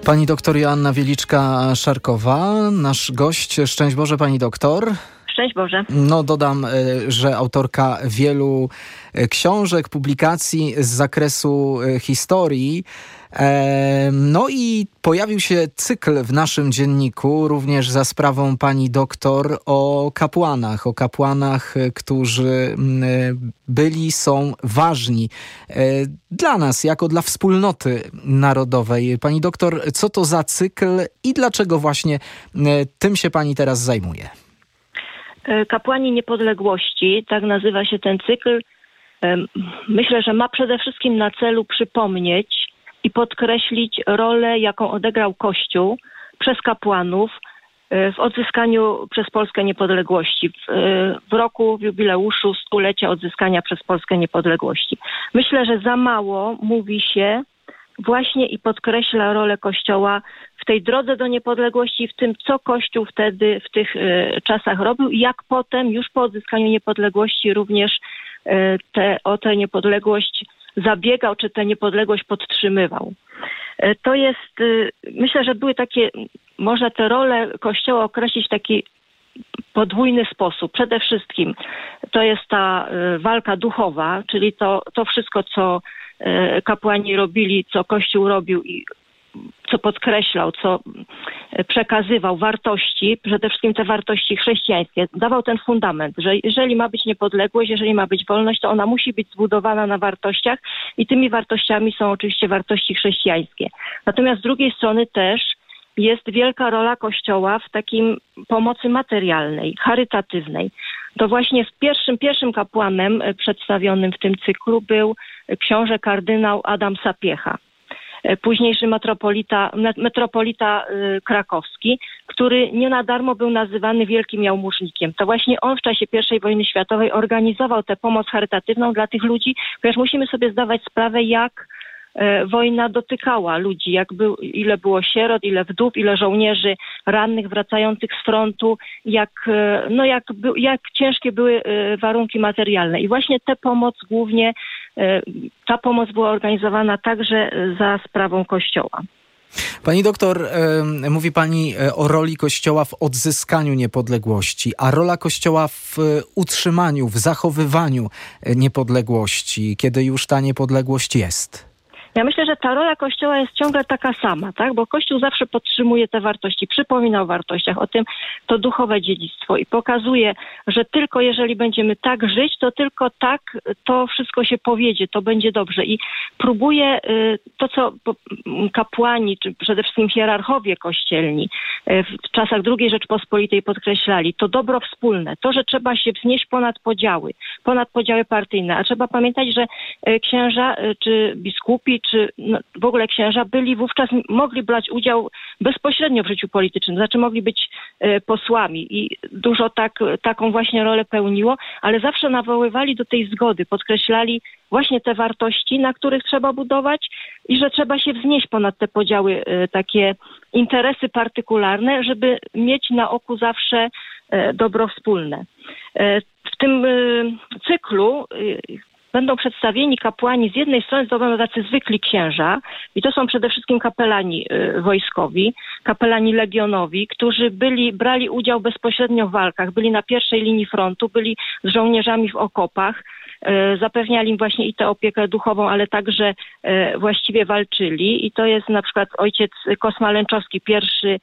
Pani doktor Joanna Wieliczka-Szarkowa, nasz gość. Szczęść Boże, pani doktor. Szczęść Boże. No dodam, że autorka wielu książek, publikacji z zakresu historii. No i pojawił się cykl w naszym dzienniku, również za sprawą pani doktor, o kapłanach, którzy byli, są ważni dla nas, jako dla wspólnoty narodowej. Pani doktor, co to za cykl i dlaczego właśnie tym się pani teraz zajmuje? Kapłani Niepodległości, tak nazywa się ten cykl. Myślę, że ma przede wszystkim na celu przypomnieć i podkreślić rolę, jaką odegrał Kościół przez kapłanów w odzyskaniu przez Polskę niepodległości, w roku jubileuszu stulecia odzyskania przez Polskę niepodległości. Myślę, że za mało mówi się właśnie i podkreśla rolę Kościoła w tej drodze do niepodległości, w tym, co Kościół wtedy w tych czasach robił i jak potem, już po odzyskaniu niepodległości, również o tę niepodległość zabiegał, czy tę niepodległość podtrzymywał. To jest, myślę, że były takie, można tę rolę Kościoła określić w taki podwójny sposób. Przede wszystkim to jest ta walka duchowa, czyli to wszystko, co kapłani robili, co Kościół robił i co podkreślał, co przekazywał, wartości, przede wszystkim te wartości chrześcijańskie. Dawał ten fundament, że jeżeli ma być niepodległość, jeżeli ma być wolność, to ona musi być zbudowana na wartościach i tymi wartościami są oczywiście wartości chrześcijańskie. Natomiast z drugiej strony też jest wielka rola Kościoła w takim pomocy materialnej, charytatywnej. To właśnie pierwszym kapłanem przedstawionym w tym cyklu był książę kardynał Adam Sapiecha, późniejszy metropolita krakowski, który nie na darmo był nazywany wielkim jałmużnikiem. To właśnie on w czasie I wojny światowej organizował tę pomoc charytatywną dla tych ludzi, ponieważ musimy sobie zdawać sprawę, jak wojna dotykała ludzi, ile było sierot, ile wdów, ile żołnierzy rannych wracających z frontu, jak ciężkie były warunki materialne. I właśnie ta pomoc była organizowana także za sprawą Kościoła. Pani doktor, mówi pani o roli Kościoła w odzyskaniu niepodległości, a rola Kościoła w utrzymaniu, w zachowywaniu niepodległości, kiedy już ta niepodległość jest. Ja myślę, że ta rola Kościoła jest ciągle taka sama, tak? Bo Kościół zawsze podtrzymuje te wartości, przypomina o wartościach, o tym to duchowe dziedzictwo i pokazuje, że tylko jeżeli będziemy tak żyć, to tylko tak to wszystko się powiedzie, to będzie dobrze. I próbuje to, co kapłani, czy przede wszystkim hierarchowie kościelni w czasach II Rzeczpospolitej podkreślali, to dobro wspólne, to, że trzeba się wznieść ponad podziały partyjne. A trzeba pamiętać, że księża czy biskupi, czy w ogóle księża mogli brać udział bezpośrednio w życiu politycznym, znaczy mogli być posłami i dużo taką właśnie rolę pełniło, ale zawsze nawoływali do tej zgody, podkreślali właśnie te wartości, na których trzeba budować i że trzeba się wznieść ponad te podziały, takie interesy partykularne, żeby mieć na oku zawsze dobro wspólne. W tym cyklu będą przedstawieni kapłani, z jednej strony to będą tacy zwykli księża i to są przede wszystkim kapelani wojskowi, kapelani legionowi, którzy brali udział bezpośrednio w walkach, byli na pierwszej linii frontu, byli z żołnierzami w okopach, zapewniali im właśnie i tę opiekę duchową, ale także właściwie walczyli i to jest na przykład ojciec Kosma Lęczowski, pierwszy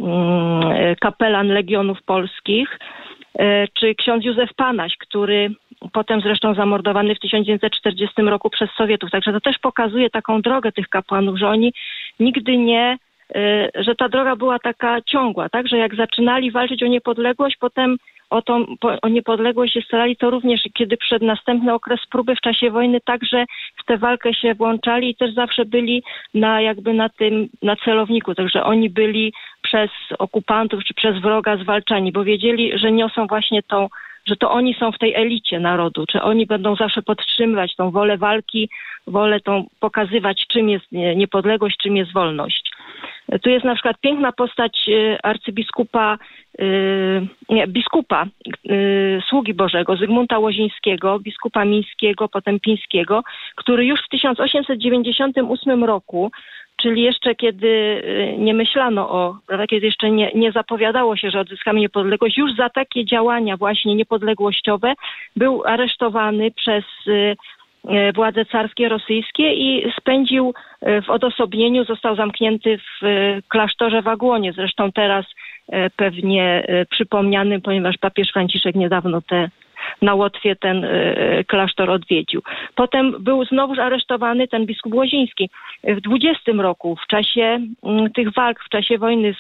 kapelan Legionów Polskich, czy ksiądz Józef Panaś, który potem zresztą zamordowany w 1940 roku przez Sowietów. Także to też pokazuje taką drogę tych kapłanów, że oni nigdy że ta droga była taka ciągła, tak? Że jak zaczynali walczyć o niepodległość, potem o niepodległość się starali, to również kiedy przed następny okres próby w czasie wojny także w tę walkę się włączali i też zawsze byli na celowniku. Także oni byli przez okupantów czy przez wroga zwalczani, bo wiedzieli, że niosą właśnie że to oni są w tej elicie narodu, czy oni będą zawsze podtrzymywać tą wolę walki, wolę tą pokazywać, czym jest niepodległość, czym jest wolność. Tu jest na przykład piękna postać biskupa Sługi Bożego, Zygmunta Łozińskiego, biskupa mińskiego, potem pińskiego, który już w 1898 roku czyli jeszcze kiedy nie myślano kiedy jeszcze nie zapowiadało się, że odzyskamy niepodległość, już za takie działania właśnie niepodległościowe był aresztowany przez władze carskie rosyjskie i spędził w odosobnieniu, został zamknięty w klasztorze w Agłonie. Zresztą teraz pewnie przypomnianym, ponieważ papież Franciszek niedawno na Łotwie ten klasztor odwiedził. Potem był znowuż aresztowany ten biskup Łoziński. W 20 roku, w czasie tych walk, w czasie wojny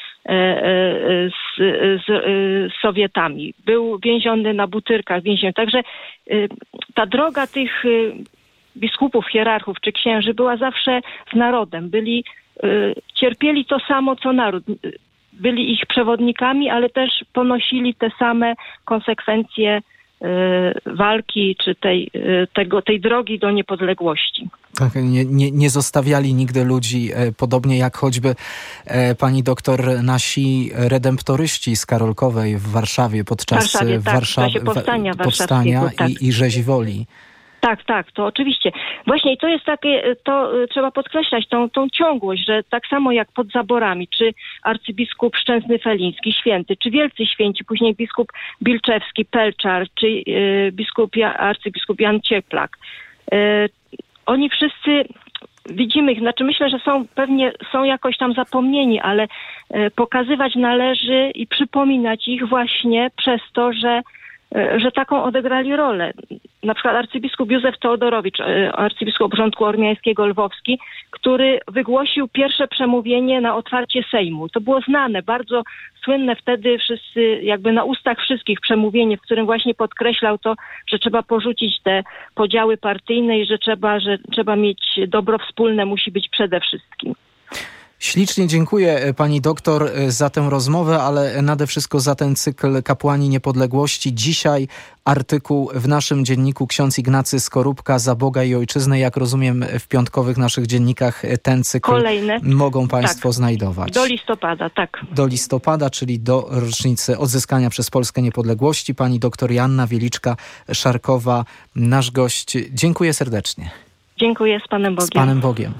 z Sowietami. Był więziony na Butyrkach, więziony. Także ta droga tych biskupów, hierarchów czy księży była zawsze z narodem. Cierpieli to samo co naród. Byli ich przewodnikami, ale też ponosili te same konsekwencje walki czy tej drogi do niepodległości. Tak, nie zostawiali nigdy ludzi, podobnie jak choćby pani doktor nasi redemptoryści z Karolkowej w Warszawie podczas powstania i rzezi woli. Tak, to oczywiście. Właśnie i to jest to trzeba podkreślać, tą ciągłość, że tak samo jak pod zaborami, czy arcybiskup Szczęsny-Feliński, święty, czy wielcy święci, później biskup Bilczewski, Pelczar, czy arcybiskup Jan Cieplak. Oni wszyscy, widzimy ich, myślę, że są jakoś tam zapomnieni, ale pokazywać należy i przypominać ich właśnie przez to, że taką odegrali rolę. Na przykład arcybiskup Józef Teodorowicz, arcybiskup Porządku Ormiańskiego Lwowski, który wygłosił pierwsze przemówienie na otwarcie Sejmu. To było znane, bardzo słynne wtedy wszyscy, jakby na ustach wszystkich przemówienie, w którym właśnie podkreślał to, że trzeba porzucić te podziały partyjne i że trzeba mieć dobro wspólne, musi być przede wszystkim. Ślicznie dziękuję pani doktor za tę rozmowę, ale nade wszystko za ten cykl Kapłani Niepodległości. Dzisiaj artykuł w naszym dzienniku ksiądz Ignacy Skorupka Za Boga i Ojczyznę. Jak rozumiem, w piątkowych naszych dziennikach ten cykl kolejne mogą państwo znajdować. Do listopada, tak. Do listopada, czyli do rocznicy odzyskania przez Polskę niepodległości. Pani doktor Joanna Wieliczka-Szarkowa, nasz gość. Dziękuję serdecznie. Dziękuję, z Panem Bogiem. Z Panem Bogiem.